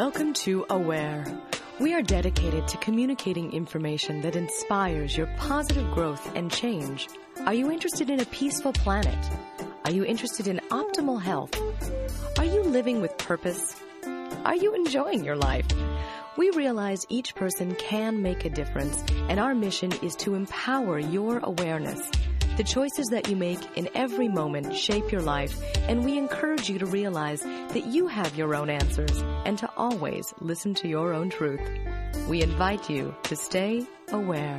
Welcome to Aware. We are dedicated to communicating information that inspires your positive growth and change. Are you interested in a peaceful planet? Are you interested in optimal health? Are you living with purpose? Are you enjoying your life? We realize each person can make a difference, and our mission is to empower your awareness. The choices that you make in every moment shape your life, and we encourage you to realize that you have your own answers and to always listen to your own truth. We invite you to stay aware.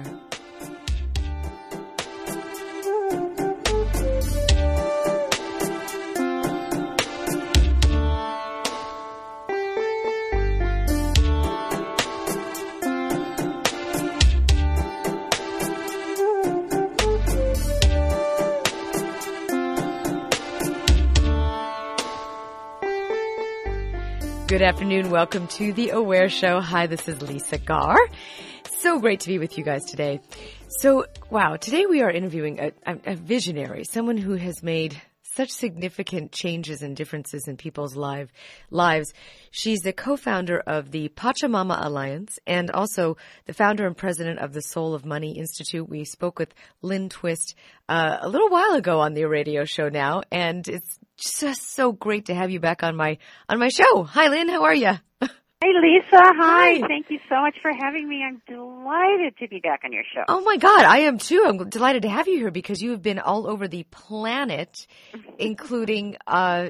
Good afternoon. Welcome to the Aware Show. Hi, this is Lisa Garr. So great to be with you guys today. So, wow, today we are interviewing a visionary, someone who has made such significant changes and differences in people's lives. She's the co-founder of the Pachamama Alliance and also the founder and president of the Soul of Money Institute. We spoke with Lynn Twist a little while ago on the radio show now, and it's just so great to have you back on my show. Hi, Lynn. How are you? Hey, Lisa. Hi. Thank you so much for having me. I'm delighted to be back on your show. Oh, my God. I am, too. I'm delighted to have you here because you have been all over the planet, including, to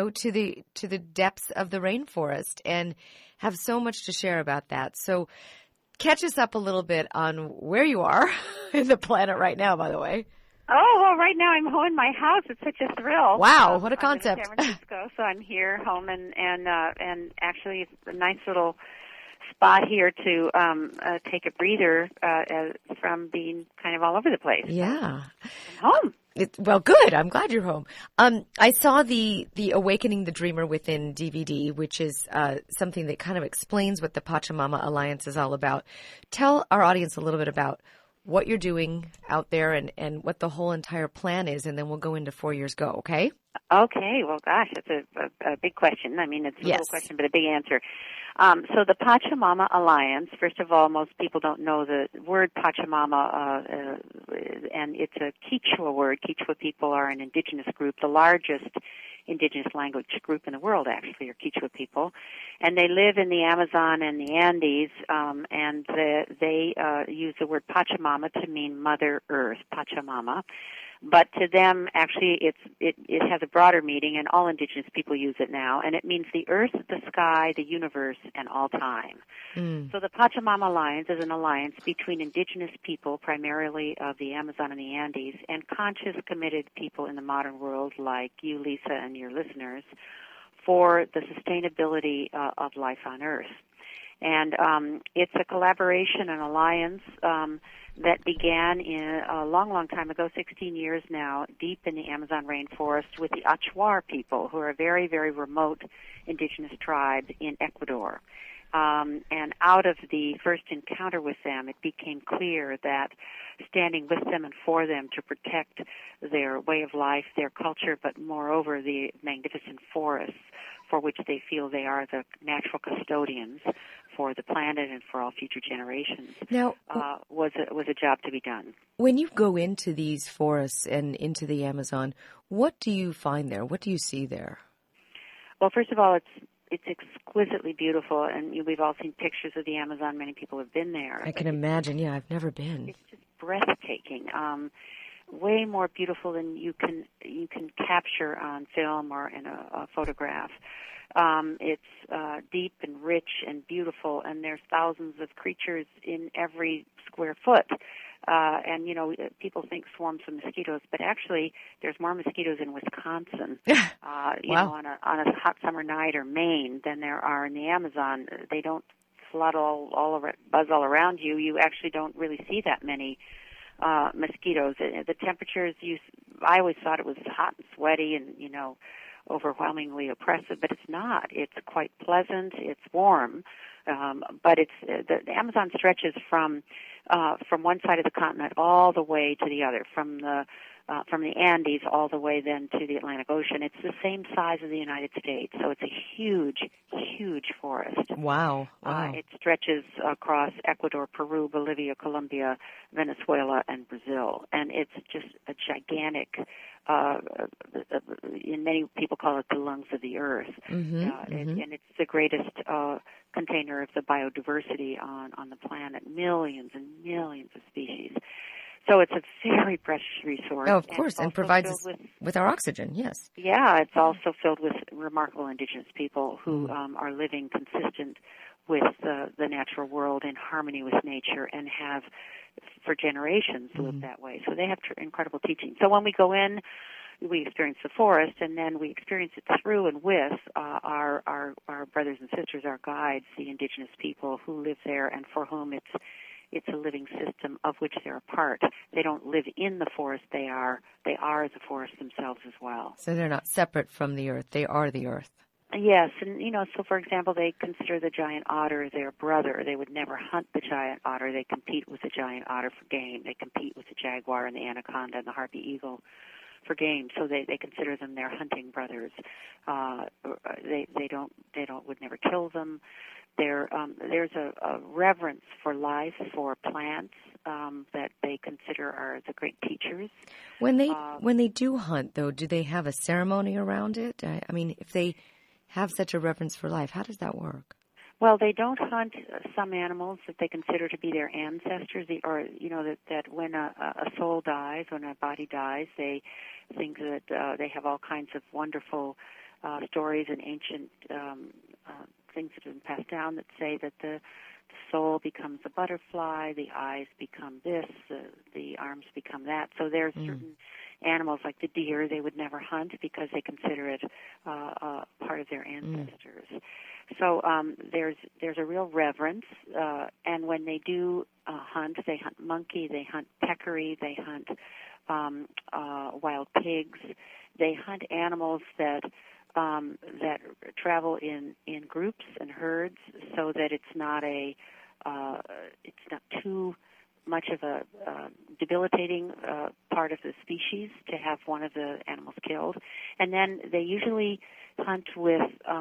the depths of the rainforest, and have so much to share about that. So catch us up a little bit on where you are in the planet right now, by the way. Oh, well, right now I'm home in my house. It's such a thrill. Wow, what a concept. I'm in San Francisco, so I'm here home and actually it's a nice little spot here to take a breather from being kind of all over the place. Yeah. I'm home. Well, good. I'm glad you're home. I saw the Awakening the Dreamer Within DVD, which is something that kind of explains what the Pachamama Alliance is all about. Tell our audience a little bit about what you're doing out there and what the whole entire plan is, and then we'll go into 4 years go, okay? Okay. Well, gosh, that's a big question. I mean, it's a little question, but a big answer. So the Pachamama Alliance, first of all, most people don't know the word Pachamama, and it's a Quechua word. Quechua people are an indigenous group, the largest indigenous language group in the world, actually, are Quechua people. And they live in the Amazon and the Andes, and they use the word Pachamama to mean Mother Earth, Pachamama. But to them, actually, it has a broader meaning, and all indigenous people use it now, and it means the earth, the sky, the universe, and all time. So the Pachamama Alliance is an alliance between indigenous people, primarily of the Amazon and the Andes, and conscious, committed people in the modern world like you, Lisa, and your listeners, for the sustainability of life on Earth. And it's a collaboration, an alliance that began a long, long time ago, 16 years now, deep in the Amazon rainforest with the Achuar people, who are a very, very remote indigenous tribe in Ecuador. And out of the first encounter with them, it became clear that standing with them and for them to protect their way of life, their culture, but moreover the magnificent forests for which they feel they are the natural custodians for the planet and for all future generations, now, was a job to be done. When you go into these forests and into the Amazon, what do you find there? What do you see there? Well, first of all, it's exquisitely beautiful, and we've all seen pictures of the Amazon. Many people have been there. I can imagine. Yeah, I've never been. It's just breathtaking. Way more beautiful than you can capture on film or in a photograph. It's deep and rich and beautiful, and there's thousands of creatures in every square foot. And people think swarms of mosquitoes, but actually there's more mosquitoes in Wisconsin, on a hot summer night, or Maine, than there are in the Amazon. They don't flood buzz all around you. You actually don't really see that many mosquitoes. The temperatures, I always thought it was hot and sweaty and, overwhelmingly oppressive, but it's not. It's quite pleasant. It's warm. But it's the Amazon stretches from one side of the continent all the way to the other, from the from the Andes all the way then to the Atlantic Ocean. It's the same size as the United States, so it's a huge, huge forest. Wow. It stretches across Ecuador, Peru, Bolivia, Colombia, Venezuela, and Brazil, and it's just a gigantic, many people call it the lungs of the earth, and it's the greatest container of the biodiversity on the planet, millions and millions of species. So it's a very precious resource. Oh, of course, and provides us with our oxygen, yes. Yeah, it's also filled with remarkable indigenous people who are living consistent with the natural world in harmony with nature and have, for generations, lived that way. So they have incredible teaching. So when we go in, we experience the forest, and then we experience it through and with our brothers and sisters, our guides, the indigenous people who live there and for whom it's a living system of which they're a part. They don't live in the forest. They are the forest themselves as well. So they're not separate from the earth. They are the earth. Yes, and so for example, they consider the giant otter their brother. They would never hunt the giant otter. They compete with the giant otter for game. They compete with the jaguar and the anaconda and the harpy eagle for game. So they consider them their hunting brothers. They would never kill them. There's a reverence for life, for plants, that they consider are the great teachers. When they do hunt, though, do they have a ceremony around it? I mean, if they have such a reverence for life, how does that work? Well, they don't hunt some animals that they consider to be their ancestors, that when a soul dies, when a body dies, they think that they have all kinds of wonderful stories and ancient things that have been passed down that say that the soul becomes a butterfly, the eyes become this, the arms become that. So there's certain animals like the deer they would never hunt because they consider it part of their ancestors. So there's a real reverence, and when they do hunt, they hunt monkey, they hunt peccary, they hunt wild pigs, they hunt animals that travel in groups and herds, so that it's not too much of a debilitating part of the species to have one of the animals killed. And then they usually hunt with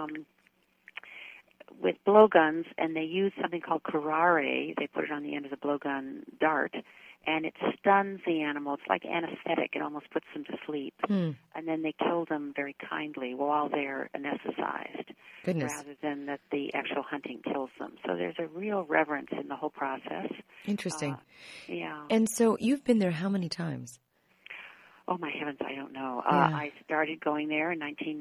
blowguns, and they use something called curare. They put it on the end of the blowgun dart, and it stuns the animal. It's like anesthetic. It almost puts them to sleep. And then they kill them very kindly while they're anesthetized, rather than that the actual hunting kills them. So there's a real reverence in the whole process. Interesting. Yeah. And so you've been there how many times? Oh, my heavens, I don't know. Yeah. I started going there in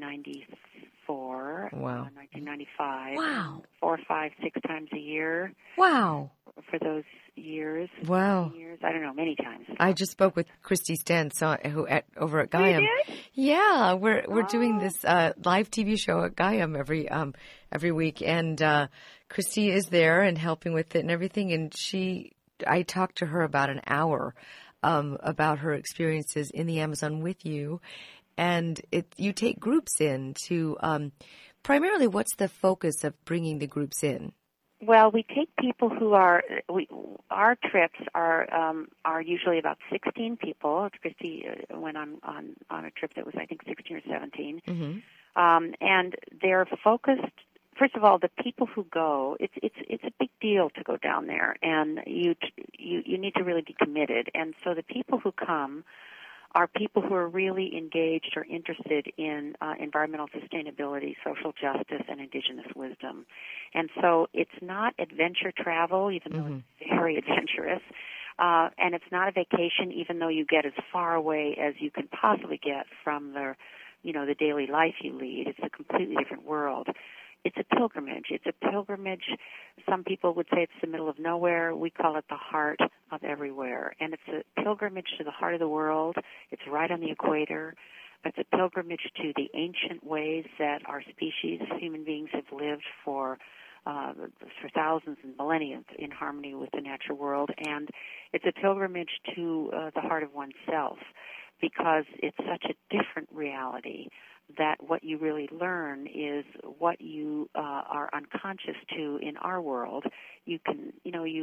1994, 1995. Wow. 4, 5, 6 times a year. Wow. For those years. Wow. I don't know, many times. I just spoke with Christy Stentz over at Gaiam. You did? Yeah, we're doing this live TV show at Gaiam every week, and Christy is there and helping with it and everything. And I talked to her about an hour about her experiences in the Amazon with you, and you take groups in to primarily. What's the focus of bringing the groups in? Well, we take people who our trips are usually about 16 people. Christy went on a trip that was, I think, 16 or 17, and they're focused. First of all, the people who go, it's a big deal to go down there, and you need to really be committed. And so the people who come are people who are really engaged or interested in environmental sustainability, social justice, and indigenous wisdom. And so it's not adventure travel, even though it's very adventurous, and it's not a vacation, even though you get as far away as you can possibly get from the daily life you lead. It's a completely different world. It's a pilgrimage. It's a pilgrimage. Some people would say it's the middle of nowhere. We call it the heart of everywhere. And it's a pilgrimage to the heart of the world. It's right on the equator. It's a pilgrimage to the ancient ways that our species, human beings, have lived for thousands and millennia in harmony with the natural world. And it's a pilgrimage to the heart of oneself, because it's such a different reality that what you really learn is what you are unconscious to in our world. You can,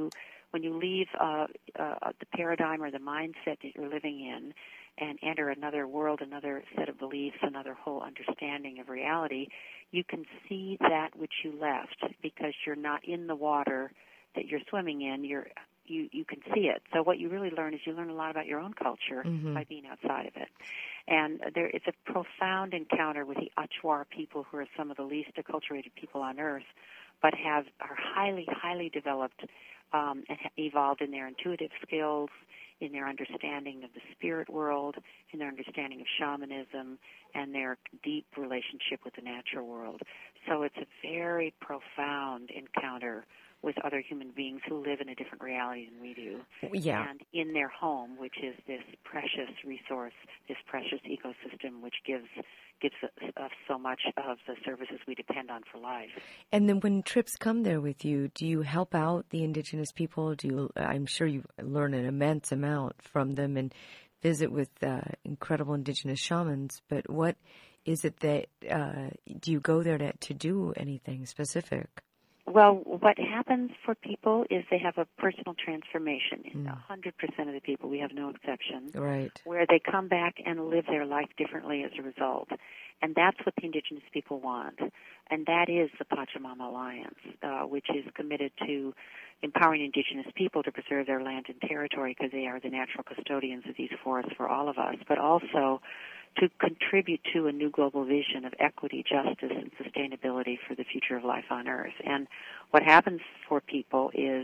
when you leave the paradigm or the mindset that you're living in and enter another world, another set of beliefs, another whole understanding of reality, you can see that which you left because you're not in the water that you're swimming in. You can see it. So what you really learn is you learn a lot about your own culture by being outside of it. And it's a profound encounter with the Achuar people, who are some of the least acculturated people on earth, but are highly, highly developed and evolved in their intuitive skills, in their understanding of the spirit world, in their understanding of shamanism, and their deep relationship with the natural world. So it's a very profound encounter with other human beings who live in a different reality than we do. Yeah. And in their home, which is this precious resource, this precious ecosystem, which gives us so much of the services we depend on for life. And then when trips come there with you, do you help out the indigenous people? I'm sure you learn an immense amount from them and visit with incredible indigenous shamans, but what is it that, do you go there to do anything specific? Well, what happens for people is they have a personal transformation. 100% of the people, we have no exception, right, where they come back and live their life differently as a result. And that's what the indigenous people want. And that is the Pachamama Alliance, which is committed to empowering indigenous people to preserve their land and territory because they are the natural custodians of these forests for all of us, but also to contribute to a new global vision of equity, justice, and sustainability for the future of life on Earth. And what happens for people is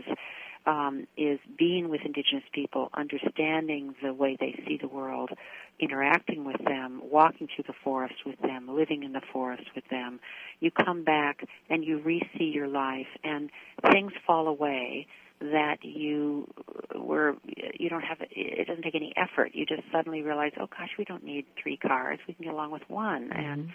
being with indigenous people, understanding the way they see the world, interacting with them, walking through the forest with them, living in the forest with them. You come back and you re-see your life, and things fall away that you don't have. It doesn't take any effort. You just suddenly realize, oh gosh, we don't need 3 cars. We can get along with one. And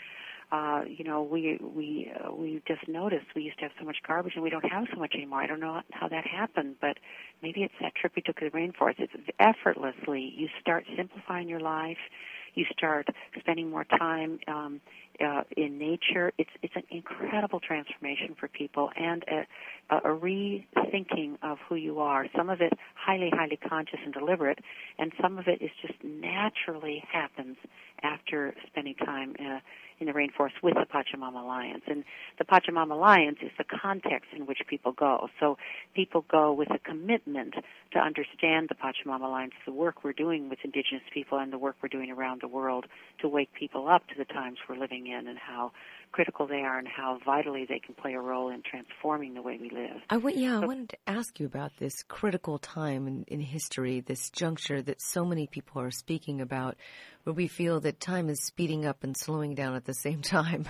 we just noticed we used to have so much garbage and we don't have so much anymore. I don't know how that happened, but maybe it's that trip we took to the rainforest. It's effortlessly. You start simplifying your life. You start spending more time in nature. It's an incredible transformation for people and a rethinking of who you are. Some of it highly, highly conscious and deliberate, and some of it is just naturally happens after spending time in the rainforest with the Pachamama Alliance. And the Pachamama Alliance is the context in which people go. So people go with a commitment to understand the Pachamama Alliance, the work we're doing with indigenous people and the work we're doing around the world to wake people up to the times we're living in and how critical they are and how vitally they can play a role in transforming the way we live. I wanted to ask you about this critical time in history, this juncture that so many people are speaking about, where we feel that time is speeding up and slowing down at the same time.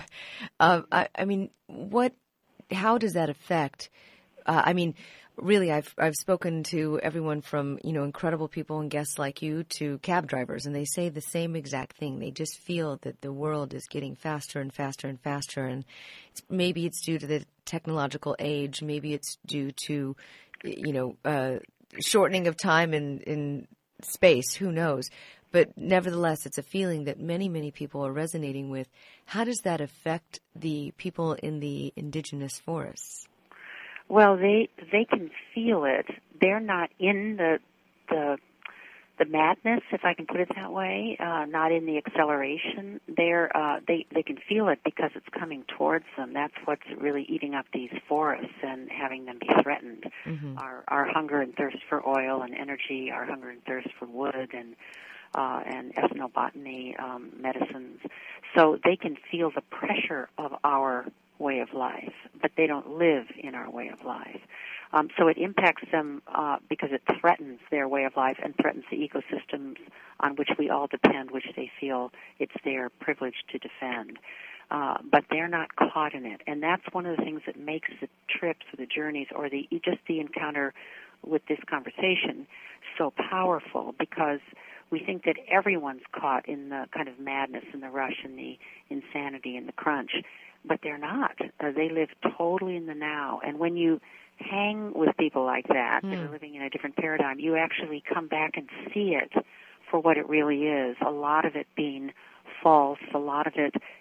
How does that affect? Really, I've spoken to everyone from, incredible people and guests like you to cab drivers, and they say the same exact thing. They just feel that the world is getting faster and faster and faster, and maybe it's due to the technological age, maybe it's due to, shortening of time in space, who knows? But nevertheless, it's a feeling that many, many people are resonating with. How does that affect the people in the indigenous forests? Well, they can feel it. They're not in the madness, if I can put it that way, not in the acceleration. They can feel it because it's coming towards them. That's what's really eating up these forests and having them be threatened. Mm-hmm. Our hunger and thirst for oil and energy, our hunger and thirst for wood and ethnobotany medicines. So they can feel the pressure of our way of life, but they don't live in our way of life. So it impacts them because it threatens their way of life and threatens the ecosystems on which we all depend, which they feel it's their privilege to defend. But they're not caught in it. And that's one of the things that makes the trips or the journeys or just the encounter with this conversation so powerful, because we think that everyone's caught in the kind of madness and the rush and the insanity and the crunch. But they're not. They live totally in the now. And when you hang with people like that, that are living in a different paradigm, you actually come back and see it for what it really is. A lot of it being false, a lot of it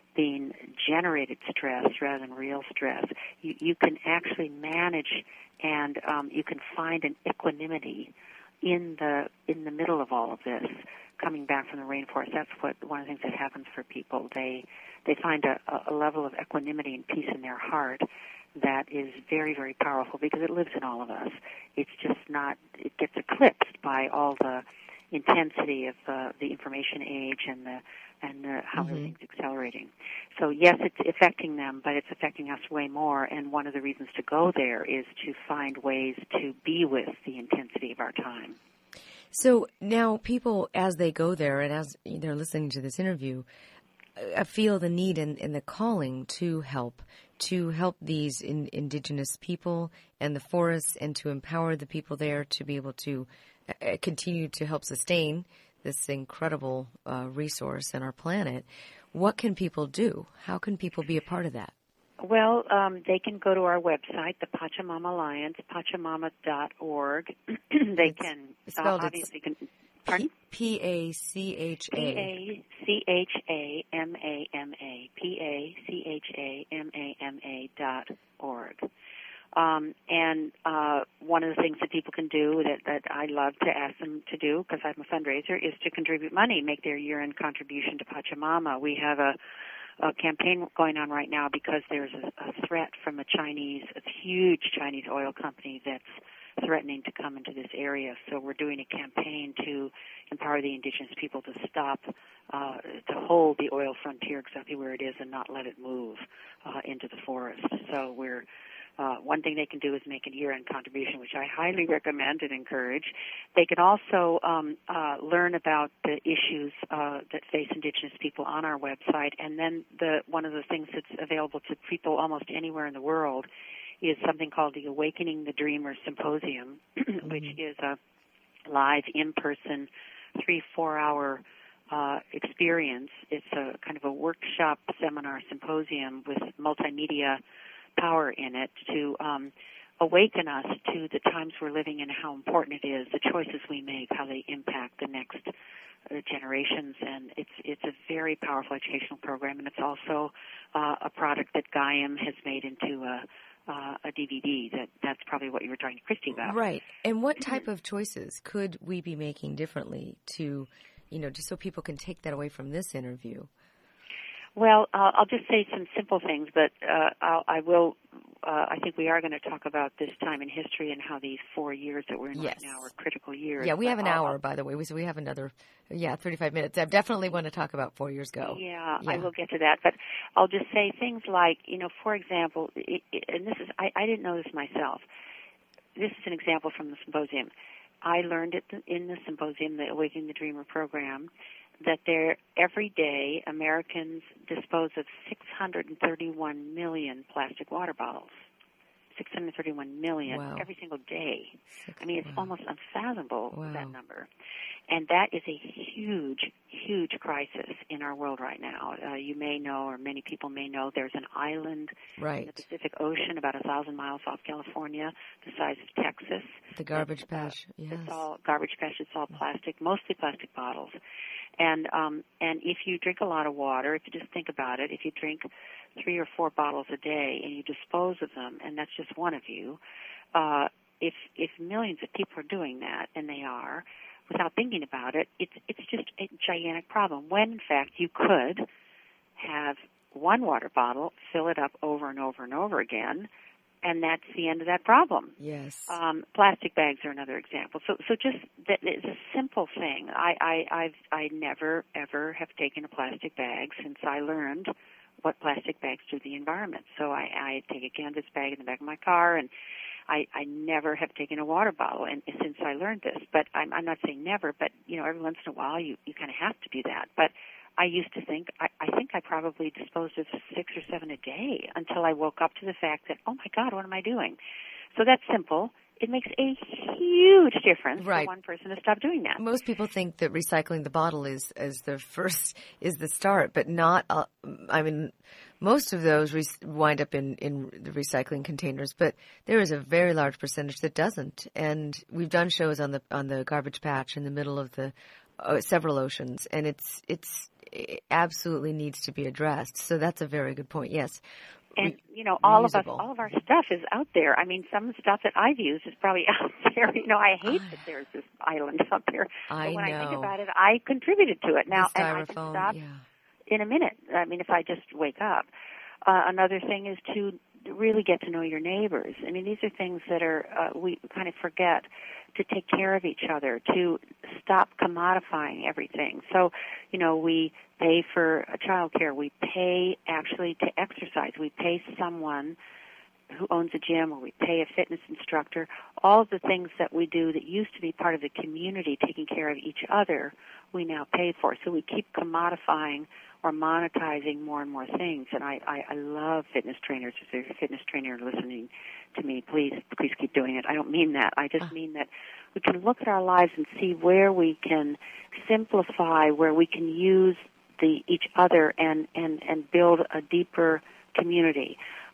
being generated stress rather than real stress. You can actually manage and you can find an equanimity in the middle of all of this. Coming back from the rainforest, that's one of the things that happens for people. They find a level of equanimity and peace in their heart that is very, very powerful because it lives in all of us. It's just not, it gets eclipsed by all the intensity of the information age and how everything's accelerating. So yes, it's affecting them, but it's affecting us way more. And one of the reasons to go there is to find ways to be with the intensity of our time. So now people, as they go there and as they're listening to this interview, feel the need and the calling to help these indigenous people and the forests and to empower the people there to be able to continue to help sustain this incredible resource in our planet. What can people do? How can people be a part of that? Well, they can go to our website, the Pachamama Alliance, pachamama.org. They can obviously can. Pardon? P-A-C-H-A. P-A-C-H-A-M-A-M-A. P-A-C-H-A-M-A-M-A.org. And one of the things that people can do that I love to ask them to do, because I'm a fundraiser, is to contribute money, make their year-end contribution to Pachamama. We have a campaign going on right now because there's a threat from a huge Chinese oil company that's threatening to come into this area. So we're doing a campaign to empower the indigenous people to stop, to hold the oil frontier exactly where it is and not let it move into the forest. So one thing they can do is make a year-end contribution, which I highly recommend and encourage. They can also learn about the issues that face indigenous people on our website. And then one of the things that's available to people almost anywhere in the world is something called the Awakening the Dreamer Symposium, which is a live, in-person, 3-4 hour experience. It's a kind of a workshop, seminar, symposium with multimedia power in it to awaken us to the times we're living in, how important it is, the choices we make, how they impact the next generations. And it's a very powerful educational program, and it's also a product that Gaiam has made into a DVD. That's probably what you were talking to Christy about. Right. And what type of choices could we be making differently to, just so people can take that away from this interview? Well, I'll just say some simple things, but I think we are going to talk about this time in history and how these 4 years that we're in right now are critical years. Yeah, we have an hour, by the way, so we have another, 35 minutes. I definitely want to talk about 4 years ago. Yeah, I will get to that, but I'll just say things like, for example, and this is, I didn't know this myself. This is an example from the symposium. I learned it in the symposium, the Awakening the Dreamer program, that every day Americans dispose of 631 million plastic water bottles. 631 million every single day. It's almost unfathomable, that number. And that is a huge, huge crisis in our world right now. You may know, or many people may know, there's an island in the Pacific Ocean about 1,000 miles off California, the size of Texas. The Garbage Patch, yes. It's all garbage patch. It's all plastic, mostly plastic bottles. And if you drink a lot of water, if you just think about it, if you drink 3 or 4 bottles a day and you dispose of them, and that's just one of you, if millions of people are doing that, and they are, without thinking about it, it's just a gigantic problem. When, in fact, you could have one water bottle, fill it up over and over and over again, and that's the end of that problem. Yes. Plastic bags are another example. So just that it's a simple thing. I never ever have taken a plastic bag since I learned what plastic bags do to the environment. So I take a canvas bag in the back of my car, and I never have taken a water bottle, and since I learned this. But I'm not saying never, but every once in a while you kind of have to do that. But I used to think, I think I probably disposed of 6 or 7 a day until I woke up to the fact that, oh my God, what am I doing? So that's simple. It makes a huge difference for one person to stop doing that. Most people think that recycling the bottle is the start, but not, most of those wind up in the recycling containers, but there is a very large percentage that doesn't. And we've done shows on the Garbage Patch in the middle of the several oceans, and it absolutely needs to be addressed. So that's a very good point. Yes. And, all of our stuff is out there. I mean, some stuff that I've used is probably out there. I hate that there's this island out there. But when I think about it, I contributed to it. Now, and I can stop in a minute. I mean, if I just wake up. Another thing is to really get to know your neighbors. I mean, these are things that we kind of forget, to take care of each other, to stop commodifying everything. So, we pay for child care. We pay actually to exercise. We pay someone who owns a gym, or we pay a fitness instructor. All of the things that we do that used to be part of the community, taking care of each other, we now pay for. So we keep commodifying or monetizing more and more things. And I love fitness trainers. If there's a fitness trainer listening to me, please keep doing it. I don't mean that. I just mean that we can look at our lives and see where we can simplify, where we can use each other and build a deeper community.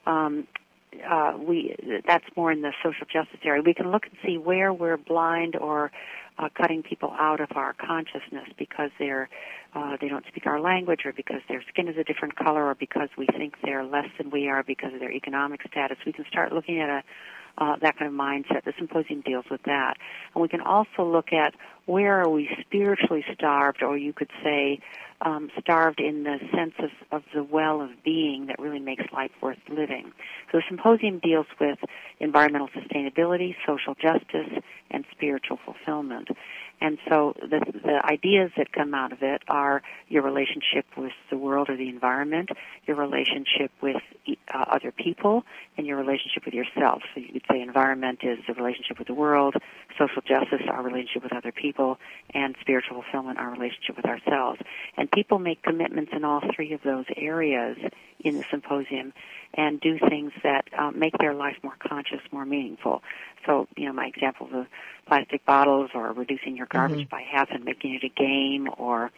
That's more in the social justice area. We can look and see where we're blind or cutting people out of our consciousness because they don't speak our language, or because their skin is a different color, or because we think they're less than we are because of their economic status. We can start looking at that kind of mindset. The symposium deals with that. And we can also look at where are we spiritually starved, or you could say starved in the sense of the well of being that really makes life worth living. So the symposium deals with environmental sustainability, social justice, and spiritual fulfillment. And so the ideas that come out of it are your relationship with the world or the environment, your relationship with other people, and your relationship with yourself. So you could say environment is the relationship with the world, social justice, our relationship with other people, and spiritual fulfillment, our relationship with ourselves. And people make commitments in all three of those areas in the symposium and do things that make their life more conscious, more meaningful. So, my example of plastic bottles, or reducing your garbage by half and making it a game, or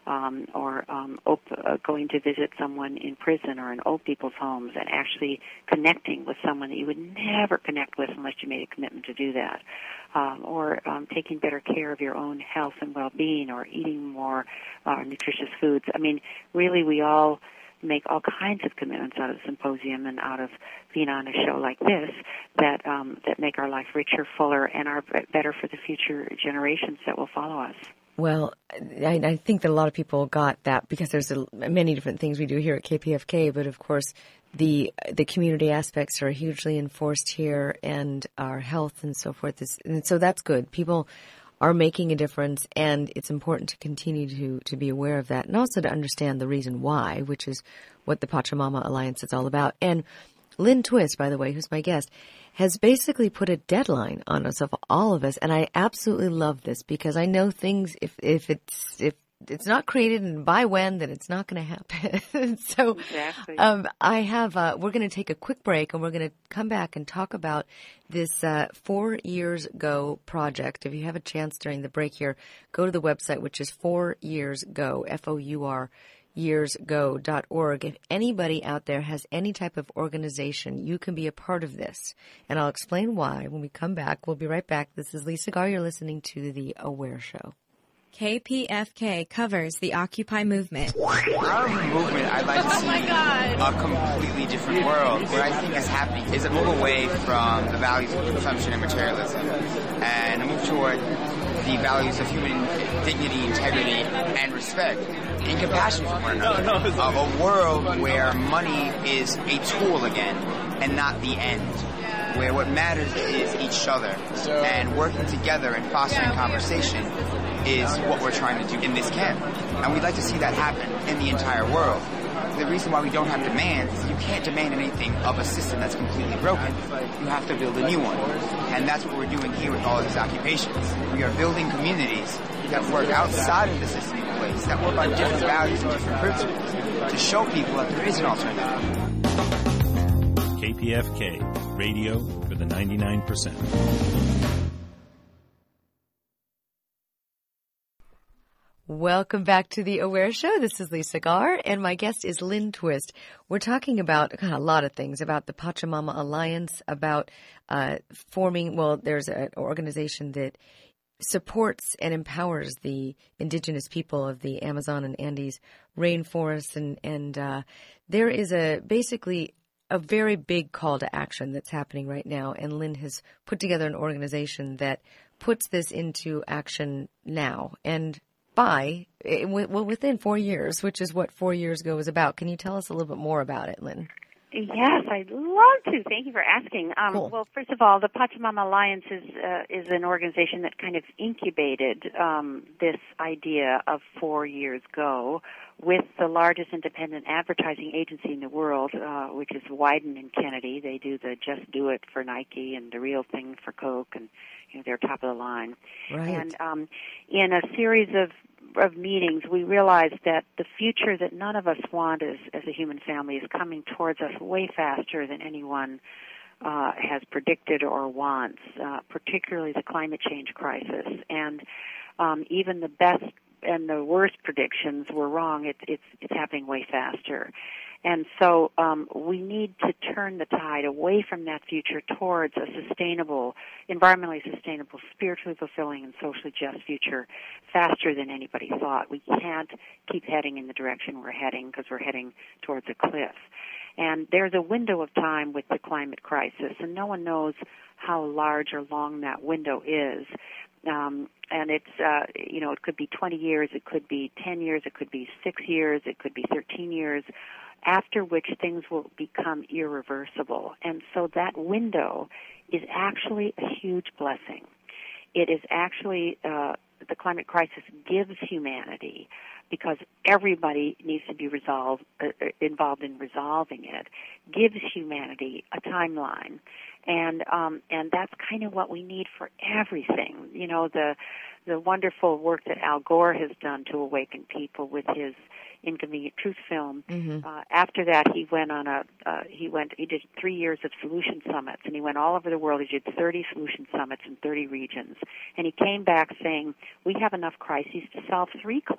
going to visit someone in prison or in old people's homes and actually connecting with someone that you would never connect with unless you made a commitment to do that, or taking better care of your own health and well-being, or eating more nutritious foods. I mean, really, we all make all kinds of commitments out of the symposium and out of being on a show like this that make our life richer, fuller, and are better for the future generations that will follow us. Well, I think that a lot of people got that because there's many different things we do here at KPFK, but of course the community aspects are hugely enforced here, and our health and so forth and so that's good. People are making a difference, and it's important to continue to be aware of that, and also to understand the reason why, which is what the Pachamama Alliance is all about. And Lynn Twist, by the way, who's my guest, has basically put a deadline on us, of all of us, and I absolutely love this because I know things, if it's not created and by when, then it's not going to happen. So exactly. we're going to take a quick break, and we're going to come back and talk about this 4 Years Go project. If you have a chance during the break here, go to the website, which is 4yearsgo, F-O-U-R, yearsgo.org. If anybody out there has any type of organization, you can be a part of this. And I'll explain why when we come back. We'll be right back. This is Lisa Garr. You're listening to The Aware Show. KPFK covers the Occupy movement. Our movement, I'd like to see a completely different world. What I think is happening is a move away from the values of consumption and materialism, and a move toward the values of human dignity, integrity, and respect, and compassion for one another. Of a world where money is a tool again, and not the end. Where what matters is each other, and working together and fostering conversation is what we're trying to do in this camp. And we'd like to see that happen in the entire world. The reason why we don't have demands is you can't demand anything of a system that's completely broken. You have to build a new one. And that's what we're doing here with all of these occupations. We are building communities that work outside of the system in place, that work on different values and different principles, to show people that there is an alternative. KPFK, radio for the 99%. Welcome back to The Aware Show. This is Lisa Garr, and my guest is Lynn Twist. We're talking about a lot of things, about the Pachamama Alliance, about forming, there's an organization that supports and empowers the indigenous people of the Amazon and Andes rainforests, and there is basically a very big call to action that's happening right now, and Lynn has put together an organization that puts this into action now and within 4 years, which is what 4 years ago was about. Can you tell us a little bit more about it, Lynn? Yes, I'd love to. Thank you for asking. Cool. Well, first of all, the Pachamama Alliance is an organization that kind of incubated this idea of 4 years ago with the largest independent advertising agency in the world, which is Wieden and Kennedy. They do the Just Do It for Nike and The Real Thing for Coke, and they're top of the line. Right. And in a series of meetings, we realized that the future that none of us want as a human family is coming towards us way faster than anyone has predicted or wants, particularly the climate change crisis. And even the best and the worst predictions were wrong. It's happening way faster. And so we need to turn the tide away from that future towards a sustainable, environmentally sustainable, spiritually fulfilling, and socially just future faster than anybody thought. We can't keep heading in the direction we're heading because we're heading towards a cliff. And there's a window of time with the climate crisis, and no one knows how large or long that window is. And it's, it could be 20 years, it could be 10 years, it could be 6 years, it could be 13 years, after which things will become irreversible. And so that window is actually a huge blessing. It is actually, the climate crisis gives humanity, because everybody needs to be involved in resolving it, gives humanity a timeline. And that's kind of what we need for everything. The wonderful work that Al Gore has done to awaken people with his Inconvenient Truth film. Mm-hmm. After that, he went on he did 3 years of solution summits, and he went all over the world. He did 30 solution summits in 30 regions, and he came back saying, we have enough crises to solve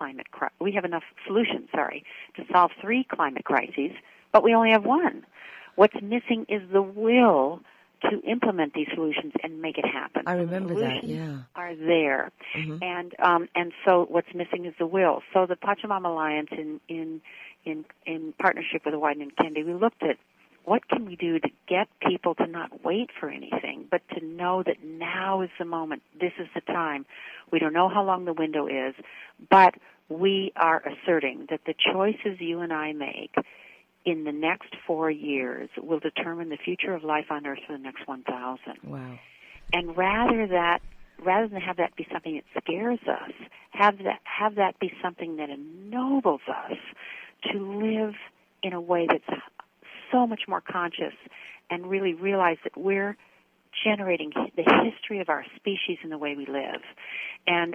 we have enough solutions, to solve 3 climate crises, but we only have one. What's missing is the will to implement these solutions and make it happen. I remember that, yeah. Solutions are there. Mm-hmm. And so what's missing is the will. So the Pachamama Alliance, in partnership with the Wieden and Kennedy, we looked at what can we do to get people to not wait for anything, but to know that now is the moment, this is the time. We don't know how long the window is, but we are asserting that the choices you and I make in the next 4 years will determine the future of life on Earth for the next 1,000. Wow. And rather than have that be something that scares us, have that be something that ennobles us to live in a way that's so much more conscious, and really realize that we're generating the history of our species in the way we live, and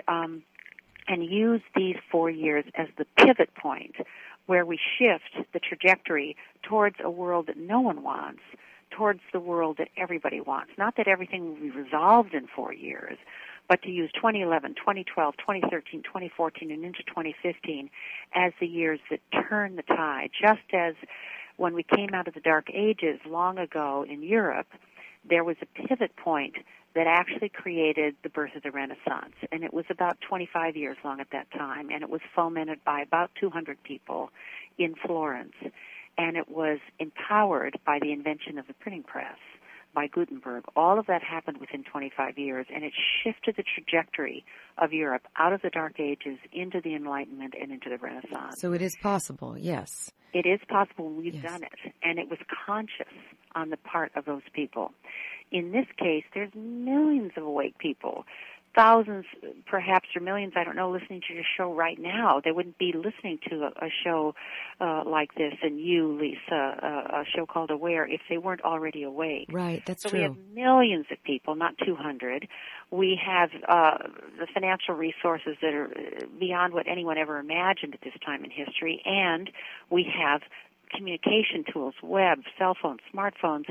use these 4 years as the pivot point where we shift the trajectory towards a world that no one wants, towards the world that everybody wants. Not that everything will be resolved in 4 years, but to use 2011, 2012, 2013, 2014, and into 2015 as the years that turn the tide. Just as when we came out of the Dark Ages long ago in Europe, there was a pivot point that actually created the birth of the Renaissance. And it was about 25 years long at that time, and it was fomented by about 200 people in Florence. And it was empowered by the invention of the printing press, by Gutenberg. All of that happened within 25 years, and it shifted the trajectory of Europe out of the Dark Ages into the Enlightenment and into the Renaissance. So it is possible, yes. It is possible. We've done it. And it was conscious on the part of those people. In this case, there's millions of awake people, thousands, perhaps, or millions, I don't know, listening to your show right now. They wouldn't be listening to a show like this, and you, Lisa, a show called Aware, if they weren't already awake. Right, that's true. So we have millions of people, not 200. We have the financial resources that are beyond what anyone ever imagined at this time in history, and we have communication tools, web, cell phones, smartphones.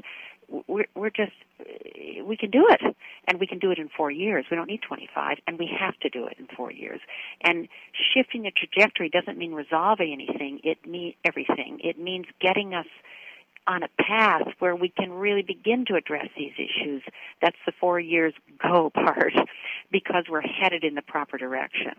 We can do it, and we can do it in 4 years. We don't need 25, and we have to do it in 4 years. And shifting the trajectory doesn't mean resolving anything. It means everything. It means getting us on a path where we can really begin to address these issues. That's the 4 years go part, because we're headed in the proper direction.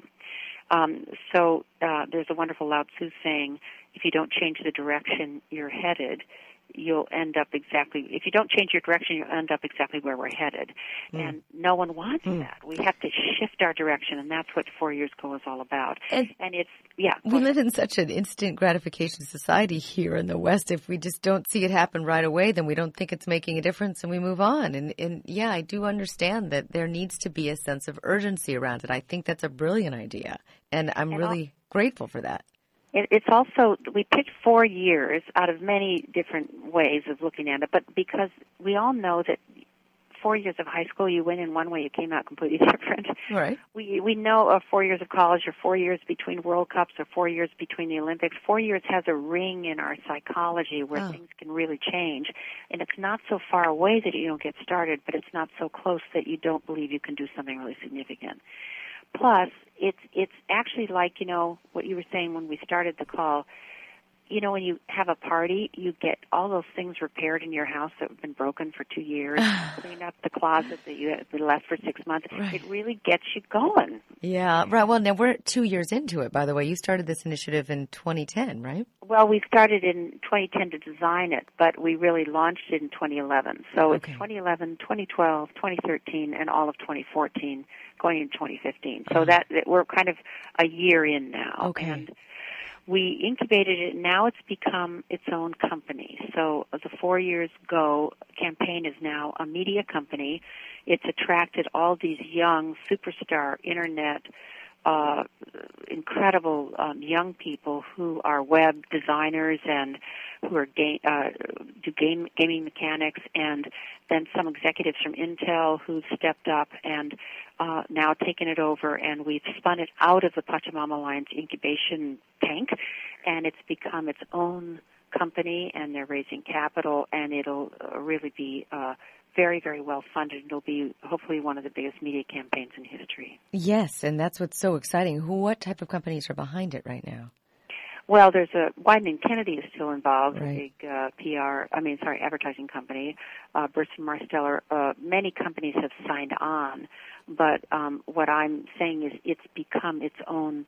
So there's a wonderful Lao Tzu saying, if you don't change the direction you're headed, you'll end up exactly, if you don't change your direction, you'll end up exactly where we're headed. And no one wants that. We have to shift our direction, and that's what 4 years go is all about. And it's, we live in such an instant gratification society here in the West. If we just don't see it happen right away, then we don't think it's making a difference and we move on. And I do understand that there needs to be a sense of urgency around it. I think that's a brilliant idea, and I'm really grateful for that. It's also, we picked 4 years out of many different ways of looking at it, but because we all know that 4 years of high school, you went in one way, you came out completely different. Right. We know 4 years of college, or 4 years between World Cups, or 4 years between the Olympics. 4 years has a ring in our psychology where things can really change. And it's not so far away that you don't get started, but it's not so close that you don't believe you can do something really significant. Plus, it's actually like, what you were saying when we started the call. When you have a party, you get all those things repaired in your house that have been broken for 2 years, clean up the closet that you had left for 6 months. Right. It really gets you going. Yeah, right. Well, now we're 2 years into it, by the way. You started this initiative in 2010, right? Well, we started in 2010 to design it, but we really launched it in 2011. So It's 2011, 2012, 2013, and all of 2014, going into 2015. So that we're kind of a year in now. Okay. And we incubated it, and now it's become its own company. So the 4 years go campaign is now a media company. It's attracted all these young superstar internet, incredible young people who are web designers and who are do gaming mechanics, and then some executives from Intel who've stepped up and now taken it over, and we've spun it out of the Pachamama Alliance incubation tank, and it's become its own company, and they're raising capital, and it'll really be very, very well funded. It'll be hopefully one of the biggest media campaigns in history. Yes, and that's what's so exciting. What type of companies are behind it right now? Well, there's Wieden & Kennedy is still involved, right. A big advertising company. Burson Marsteller. Many companies have signed on, but what I'm saying is it's become its own.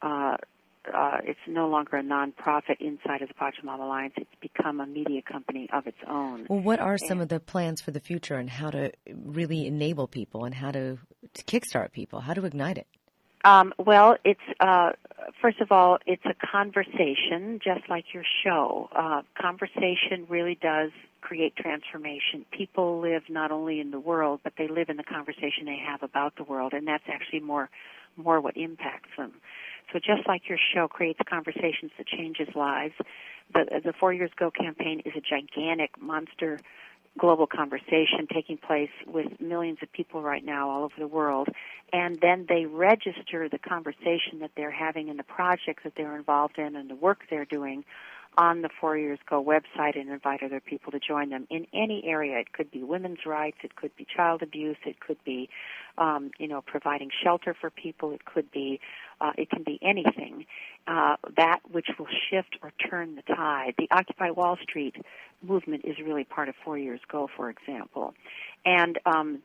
It's no longer a nonprofit inside of the Pachamama Alliance. It's become a media company of its own. Well, what are some of the plans for the future, and how to really enable people, and how to kickstart people, how to ignite it? Well, it's first of all, it's a conversation, just like your show. Conversation really does create transformation. People live not only in the world, but they live in the conversation they have about the world, and that's actually more what impacts them. So just like your show creates conversations that changes lives, the 4 Years Go campaign is a gigantic monster global conversation taking place with millions of people right now all over the world, and then they register the conversation that they're having and the projects that they're involved in and the work they're doing on the 4 Years Go website, and invite other people to join them in any area. It could be women's rights, it could be child abuse, it could be providing shelter for people, it could be it can be anything that which will shift or turn the tide. The Occupy Wall Street movement is really part of 4 Years Go, for example, and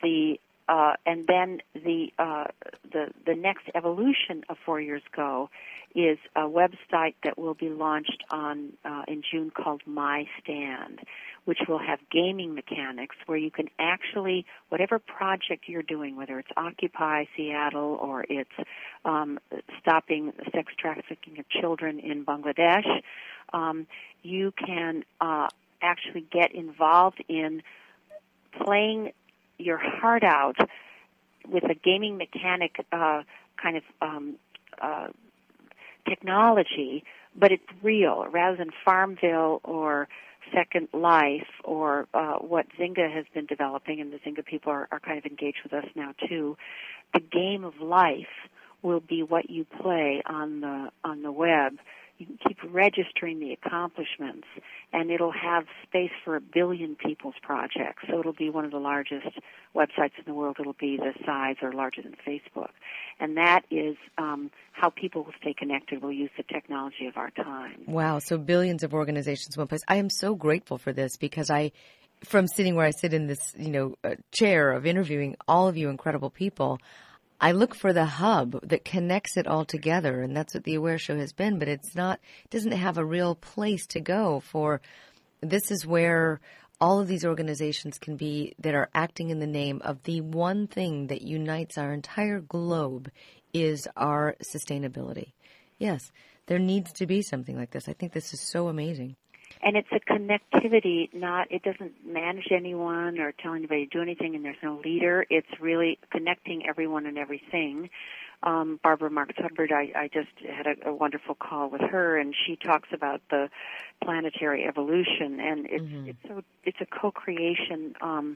then the next evolution of 4 Years Go is a website that will be launched in June called My Stand, which will have gaming mechanics where you can actually, whatever project you're doing, whether it's Occupy Seattle or it's stopping sex trafficking of children in Bangladesh, you can actually get involved in playing your heart out with a gaming mechanic kind of technology, but it's real, rather than Farmville or Second Life or what Zynga has been developing, and the Zynga people are kind of engaged with us now too. The game of life will be what you play on the web. You can keep registering the accomplishments, and it'll have space for 1 billion people's projects. So it'll be one of the largest websites in the world. It'll be the size or larger than Facebook. And that is how people will stay connected. We'll use the technology of our time. Wow, so billions of organizations in one place. I am so grateful for this because from sitting where I sit in this, chair of interviewing all of you incredible people, I look for the hub that connects it all together, and that's what the Aware Show has been, but it doesn't have a real place to go for. This is where all of these organizations can be that are acting in the name of the one thing that unites our entire globe is our sustainability. Yes, there needs to be something like this. I think this is so amazing. And it's a connectivity, it doesn't manage anyone or tell anybody to do anything, and there's no leader. It's really connecting everyone and everything. Barbara Marx Hubbard, I just had a wonderful call with her, and she talks about the planetary evolution, and it's a co-creative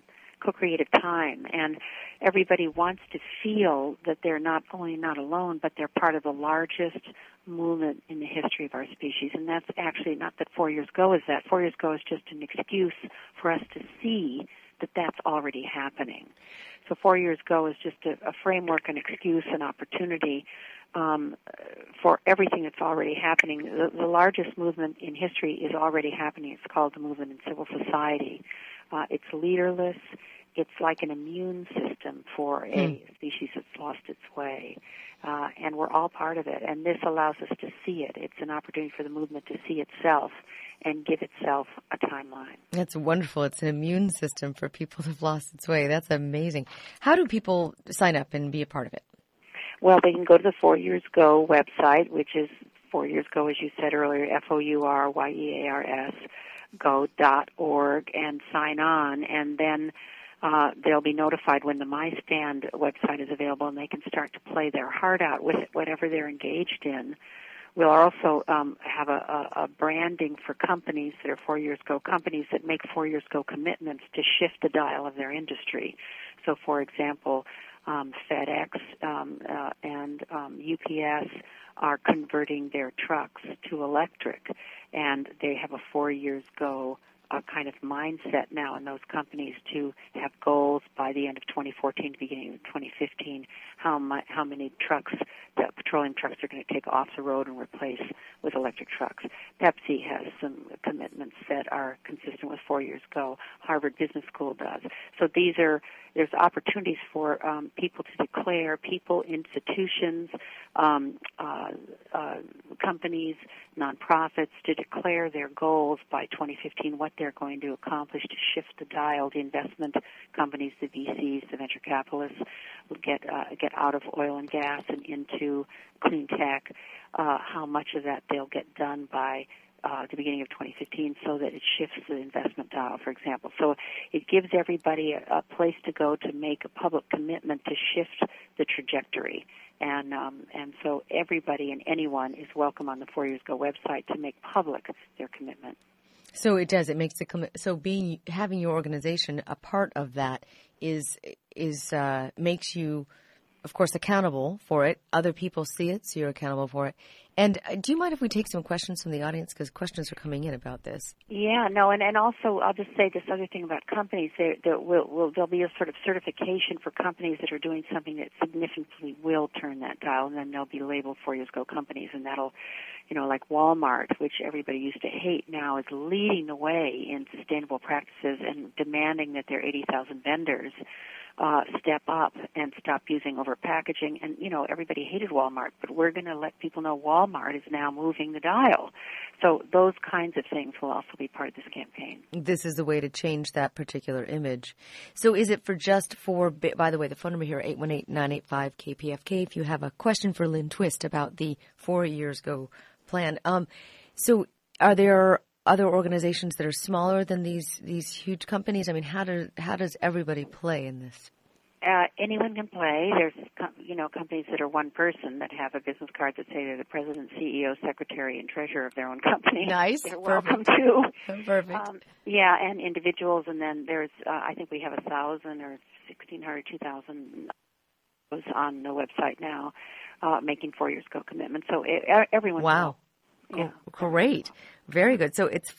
time, and everybody wants to feel that they're not only not alone, but they're part of the largest movement in the history of our species. And that's actually not that 4 years ago is that. 4 years ago is just an excuse for us to see that that's already happening. So 4 years ago is just a framework, an excuse, an opportunity for everything that's already happening. The largest movement in history is already happening. It's called the movement in civil society. It's leaderless. It's like an immune system for a species that's lost its way. And we're all part of it. And this allows us to see it. It's an opportunity for the movement to see itself and give itself a timeline. That's wonderful. It's an immune system for people that have lost its way. That's amazing. How do people sign up and be a part of it? Well, they can go to the 4 Years Go website, which is 4 Years Go, as you said earlier, FOURYEARS, go.org, and sign on. And then they'll be notified when the MyStand website is available, and they can start to play their heart out with it, whatever they're engaged in. We'll also have a branding for companies that are 4 Years Go, companies that make 4 Years Go commitments to shift the dial of their industry. So, for example, FedEx and UPS are converting their trucks to electric, and they have a 4 Years Go kind of mindset now in those companies to have goals by the end of 2014, beginning of 2015, how many trucks, the petroleum trucks, are going to take off the road and replace with electric trucks. Pepsi has some commitments that are consistent with 4 Years Go. Harvard Business School does. So there's opportunities for people to declare, people, institutions, companies, nonprofits, to declare their goals by 2015, what they're going to accomplish to shift the dial. The investment companies, the VCs, the venture capitalists, will get out of oil and gas and into clean tech. How much of that they'll get done by the beginning of 2015, so that it shifts the investment dial, for example. So it gives everybody a place to go to make a public commitment to shift the trajectory. And so everybody and anyone is welcome on the 4 Years Go website to make public their commitment. So it does. It makes the commitment. So having your organization a part of that makes you, of course, accountable for it. Other people see it, so you're accountable for it. And do you mind if we take some questions from the audience? Because questions are coming in about this. Yeah, no, and also I'll just say this other thing about companies. There'll be a sort of certification for companies that are doing something that significantly will turn that dial, and then they'll be labeled 4 Years Go companies, and that'll, like Walmart, which everybody used to hate, now is leading the way in sustainable practices and demanding that their 80,000 vendors step up and stop using over packaging. And, everybody hated Walmart, but we're going to let people know Walmart is now moving the dial. So those kinds of things will also be part of this campaign. This is the way to change that particular image. So is it by the way, the phone number here, 818-985-KPFK, if you have a question for Lynn Twist about the 4 Years Go plan. So are there other organizations that are smaller than these huge companies? I mean, how does everybody play in this? Anyone can play. There's companies that are one person that have a business card that say they're the president, CEO, secretary, and treasurer of their own company. Nice. They're welcome too. Perfect. And individuals, and then there's I think we have 1,000 or 1,600, 2,000 on the website now, making 4 Years Go commitments. So everyone. Wow. Yeah. Great. Very good. So it's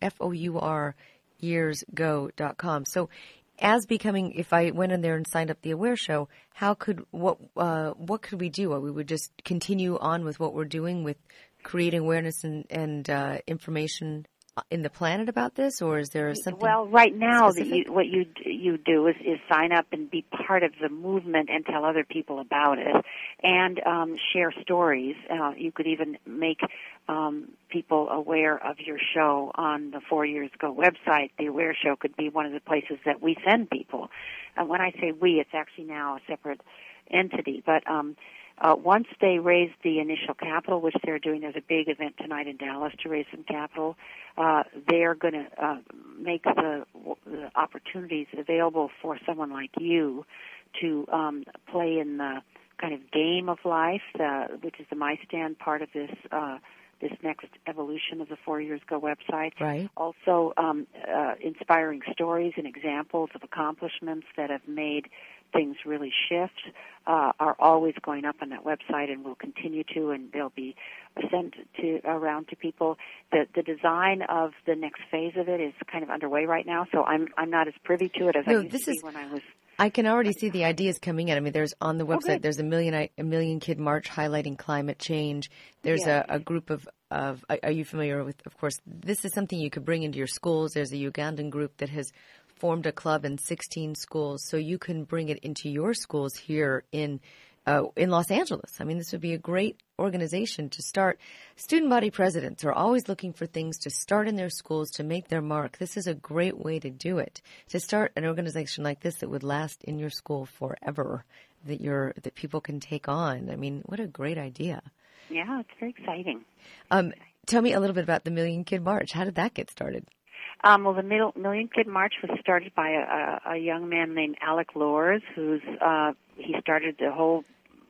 fouryearsgo.com. So as becoming, if I went in there and signed up the Aware Show, what could we do? We would just continue on with what we're doing with creating awareness and information in the planet about this, or is there something? Well, right now, specific? you do is sign up and be part of the movement and tell other people about it, and share stories. You could even make people aware of your show on the 4 Years Ago website. The Aware Show could be one of the places that we send people. And when I say we, it's actually now a separate entity, but once they raise the initial capital, which they're doing, there's a big event tonight in Dallas to raise some capital. They're going to make the opportunities available for someone like you to play in the kind of game of life, which is the My Stand part of this next evolution of the 4 Years Ago website. Right. Also, inspiring stories and examples of accomplishments that have made things really shift are always going up on that website, and will continue to, and they'll be sent around to people. The design of the next phase of it is kind of underway right now, so I'm not as privy to it as I used to be when I was. I can already see the ideas coming in. I mean, there's on the website. There's a million kid march highlighting climate change. There's a group of. Are you familiar with? Of course, this is something you could bring into your schools. There's a Ugandan group that has formed a club in 16 schools, so you can bring it into your schools here in Los Angeles. I mean, this would be a great organization to start. Student body presidents are always looking for things to start in their schools to make their mark. This is a great way to do it, to start an organization like this that would last in your school forever, that people can take on. I mean, what a great idea. Yeah, it's very exciting. Tell me a little bit about the Million Kid March. How did that get started? Well, the Million Kid March was started by a young man named Alec Lors, he started the whole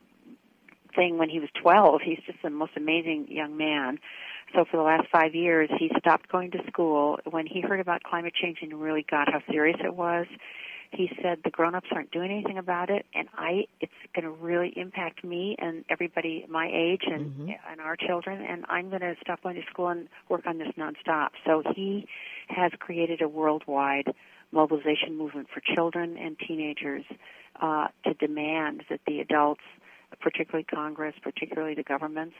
thing when he was 12. He's just the most amazing young man. So for the last 5 years, he stopped going to school. When he heard about climate change and really got how serious it was, he said, the grown-ups aren't doing anything about it, and it's going to really impact me and everybody my age and our children, and I'm going to stop going to school and work on this nonstop. So he has created a worldwide mobilization movement for children and teenagers to demand that the adults, particularly Congress, particularly the governments,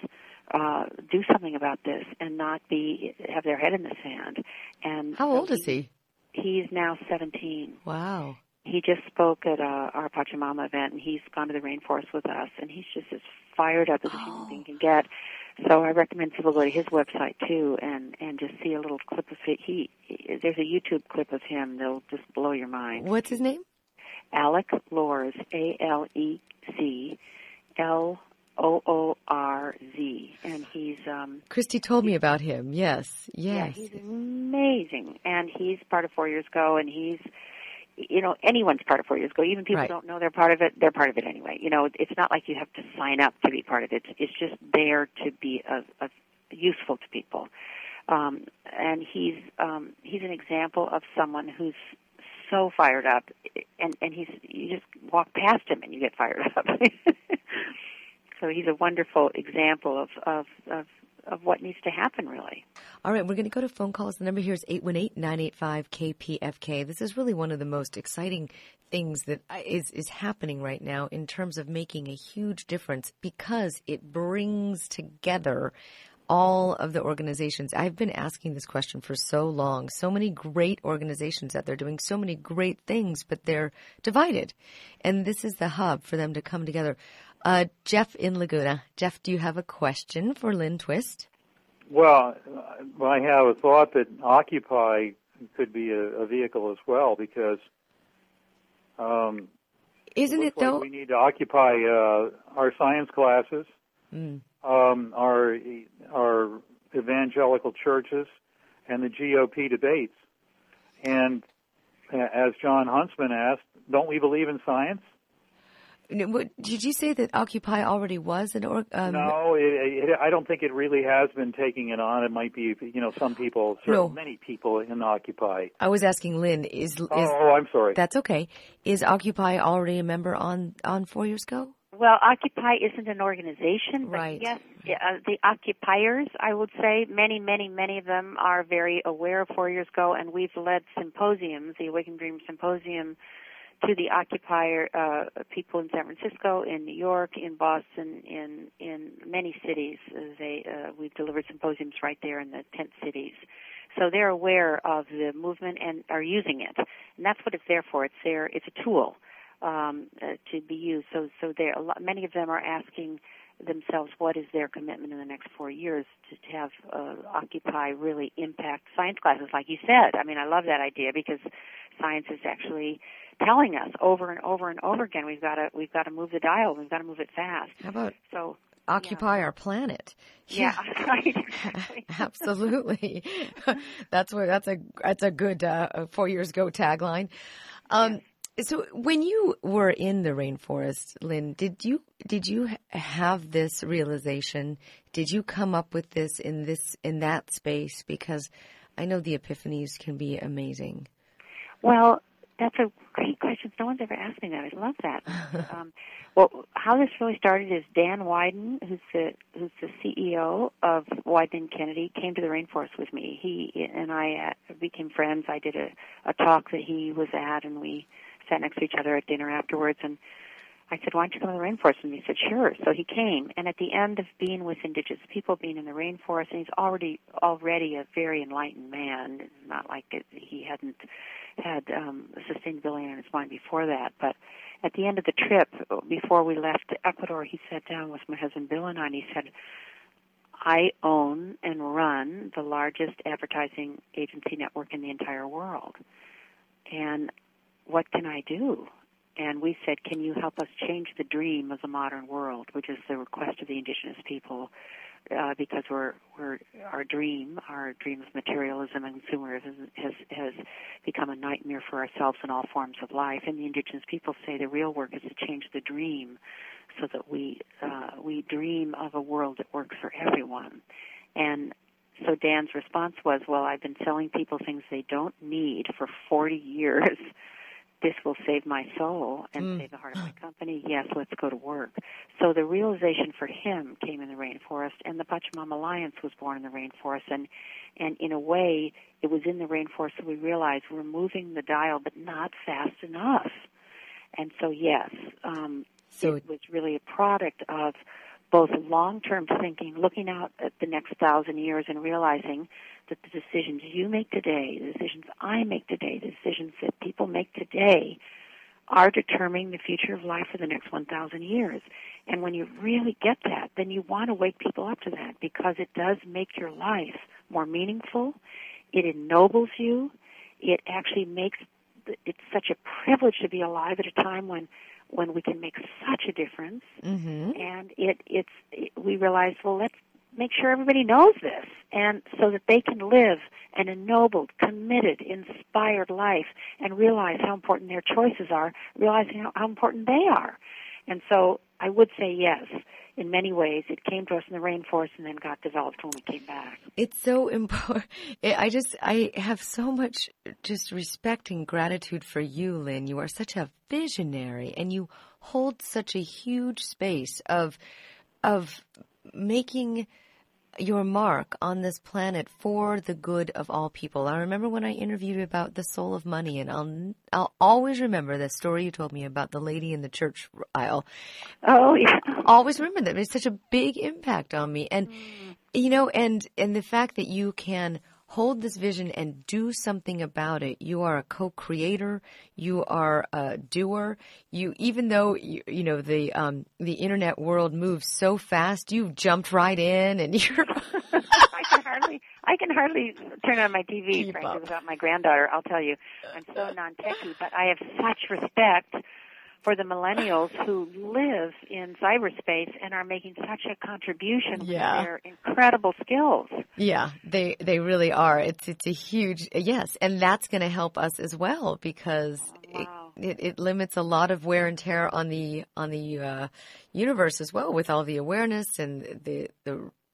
do something about this and not have their head in the sand. And how old is he? He's now 17. Wow. He just spoke at our Pachamama event, and he's gone to the rainforest with us, and he's just as fired up as a human being can get. So I recommend people go to his website, too, and just see a little clip of it. There's a YouTube clip of him that'll just blow your mind. What's his name? Alec Lors, AlecLoorz, and he's Christy told me about him. Yes. Yeah, he's amazing, and he's part of 4 Years Ago, and he's, anyone's part of 4 Years Ago. Even people who don't know they're part of it, they're part of it anyway. It's not like you have to sign up to be part of it. It's just there to be useful to people, and he's an example of someone who's so fired up, and you just walk past him and you get fired up. So he's a wonderful example of what needs to happen, really. All right, we're going to go to phone calls. The number here is 818-985-KPFK. This is really one of the most exciting things that is happening right now in terms of making a huge difference, because it brings together all of the organizations. I've been asking this question for so long. So many great organizations out there doing so many great things, but they're divided. And this is the hub for them to come together. Jeff in Laguna. Jeff, do you have a question for Lynn Twist? Well, I have a thought that Occupy could be a vehicle as well, because isn't it though? We need to occupy our science classes, our evangelical churches, and the GOP debates. And as John Huntsman asked, don't we believe in science? Did you say that Occupy already was an org? No, I don't think it really has been taking it on. It might be, some people, many people in Occupy. I was asking Lynn, is I'm sorry. That's okay. Is Occupy already a member on 4 Years Ago? Well, Occupy isn't an organization, but right. yes, the occupiers, I would say, many of them are very aware of 4 years ago, and we've led symposiums, the Awaken Dream Symposium, to the occupier people in San Francisco, in New York, in Boston, in many cities. We've delivered symposiums right there in the tent cities. So they're aware of the movement and are using it, and that's what it's there for. It's a tool to be used. So many of them are asking themselves, what is their commitment in the next 4 years to have Occupy really impact science classes, like you said. I mean, I love that idea because science is actually telling us over and over and over again, we've got to move the dial. We've got to move it fast. How about Occupy our planet? Yeah, right. Absolutely. That's a good 4 years ago tagline. So when you were in the rainforest, Lynn, did you have this realization? Did you come up with this in that space? Because I know the epiphanies can be amazing. Well, that's a great question. No one's ever asked me that. I love that. Well, how this really started is Dan Wyden, who's the CEO of Wyden & Kennedy, came to the rainforest with me. He and I became friends. I did a talk that he was at, and we sat next to each other at dinner afterwards, and I said, why don't you come to the rainforest? And he said, sure. So he came, and at the end of being with indigenous people, being in the rainforest, and he's already a very enlightened man. It's not like he hadn't had sustainability on his mind before that, but at the end of the trip, before we left Ecuador, he sat down with my husband Bill and I, and he said, I own and run the largest advertising agency network in the entire world, and what can I do? And we said, can you help us change the dream of the modern world, which is the request of the indigenous people, because our dream of materialism and consumerism has become a nightmare for ourselves in all forms of life. And the indigenous people say the real work is to change the dream so that we dream of a world that works for everyone. And so Dan's response was, well, I've been selling people things they don't need for 40 years. This will save my soul and save the heart of my company. Yes, let's go to work. So the realization for him came in the rainforest, and the Pachamama Alliance was born in the rainforest. And in a way, it was in the rainforest that we realized we're moving the dial, but not fast enough. And so, yes, it was really a product of both long-term thinking, looking out at the next 1,000 years and realizing that the decisions you make today, the decisions I make today, the decisions that people make today are determining the future of life for the next 1,000 years. And when you really get that, then you want to wake people up to that because it does make your life more meaningful. It ennobles you. It actually makes it's such a privilege to be alive at a time when we can make such a difference. Mm-hmm. And we realize, well, let's make sure everybody knows this, and so that they can live an ennobled, committed, inspired life and realize how important their choices are, realizing how important they are. And so I would say yes. In many ways, it came to us in the rainforest and then got developed when we came back. It's so important. I have so much just respect and gratitude for you, Lynn. You are such a visionary, and you hold such a huge space of making your mark on this planet for the good of all people. I remember when I interviewed you about the soul of money, and I'll always remember the story you told me about the lady in the church aisle. Oh, yeah. Always remember that. It's such a big impact on me. And, you know, and the fact that you can hold this vision and do something about it. You are a co-creator. You are a doer. Even though the internet world moves so fast, you've jumped right in, and you're. I can hardly turn on my TV, frankly, without my granddaughter. I'll tell you, I'm so non-techie, but I have such respect for the millennials who live in cyberspace and are making such a contribution with their incredible skills. Yeah, they really are. It's a huge, yes, and that's going to help us as well because it limits a lot of wear and tear on the universe as well with all the awareness and the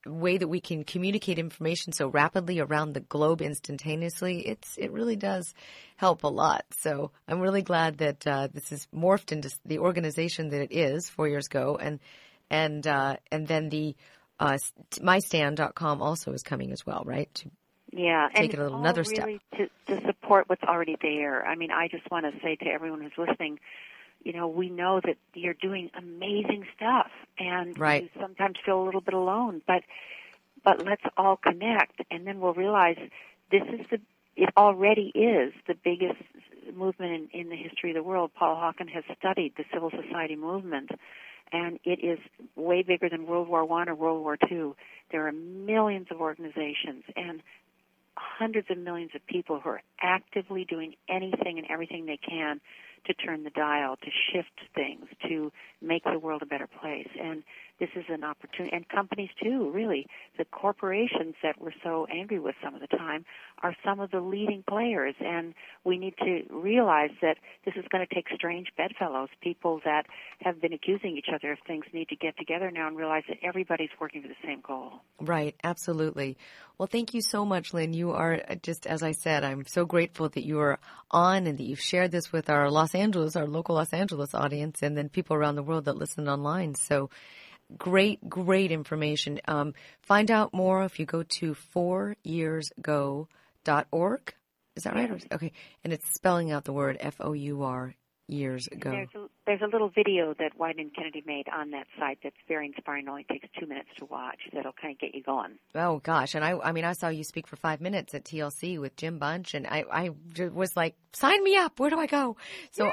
way that we can communicate information so rapidly around the globe instantaneously, it really does help a lot. So I'm really glad that this is morphed into the organization that it is 4 years ago, and then the mystand.com also is coming as well, right? Take it another step. Really to support what's already there. I mean, I just want to say to everyone who's listening, we know that you're doing amazing stuff, and you sometimes feel a little bit alone, but let's all connect, and then we'll realize it already is the biggest movement in the history of the world. Paul Hawken has studied the civil society movement, and it is way bigger than World War I or World War II. There are millions of organizations and hundreds of millions of people who are actively doing anything and everything they can to turn the dial, to shift things, to make the world a better place. And this is an opportunity, and companies too, really. The corporations that we're so angry with some of the time are some of the leading players, and we need to realize that this is going to take strange bedfellows. People that have been accusing each other of things need to get together now and realize that everybody's working for the same goal. Right, absolutely. Well, thank you so much, Lynn. You are just, as I said, I'm so grateful that you are on and that you've shared this with our local Los Angeles audience, and then people around the world that listen online. So great information. Find out more if you go to 4yearsgo.org. Is that right? Yes. Okay. And it's spelling out the word FOUR, years ago. There's a little video that Wieden Kennedy made on that site that's very inspiring. It only takes 2 minutes to watch. That'll kind of get you going. Oh, gosh. And I saw you speak for 5 minutes at TLC with Jim Bunch, and I was like, sign me up. Where do I go? So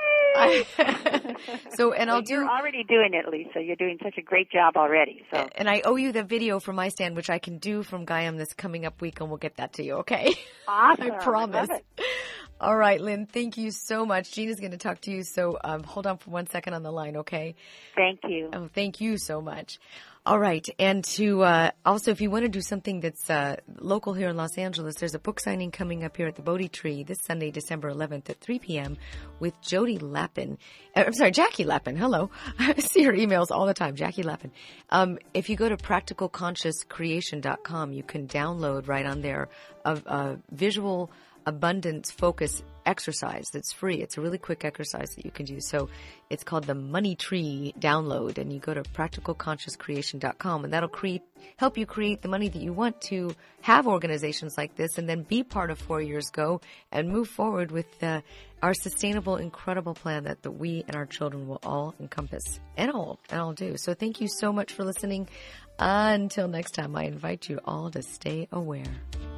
You're already doing it, Lisa. You're doing such a great job already. So. And I owe you the video from my stand, which I can do from Gaiam this coming up week, and we'll get that to you, okay? Awesome. I promise. I love it. All right, Lynn, thank you so much. Gina's going to talk to you, so hold on for 1 second on the line, okay? Thank you. Oh, thank you so much. All right, and to also, if you want to do something that's local here in Los Angeles, there's a book signing coming up here at the Bodhi Tree this Sunday, December 11th at 3 p.m. with Jackie Lappin. Hello. I see her emails all the time, Jackie Lappin. If you go to practicalconsciouscreation.com, you can download right on there a visual abundance focus exercise that's free. It's a really quick exercise that you can do. So it's called the Money Tree Download, and you go to practicalconsciouscreation.com, and that'll help you create the money that you want to have organizations like this, and then be part of 4 Years Go and move forward with our sustainable, incredible plan that we and our children will all encompass and all do. So thank you so much for listening. Until next time, I invite you all to stay aware.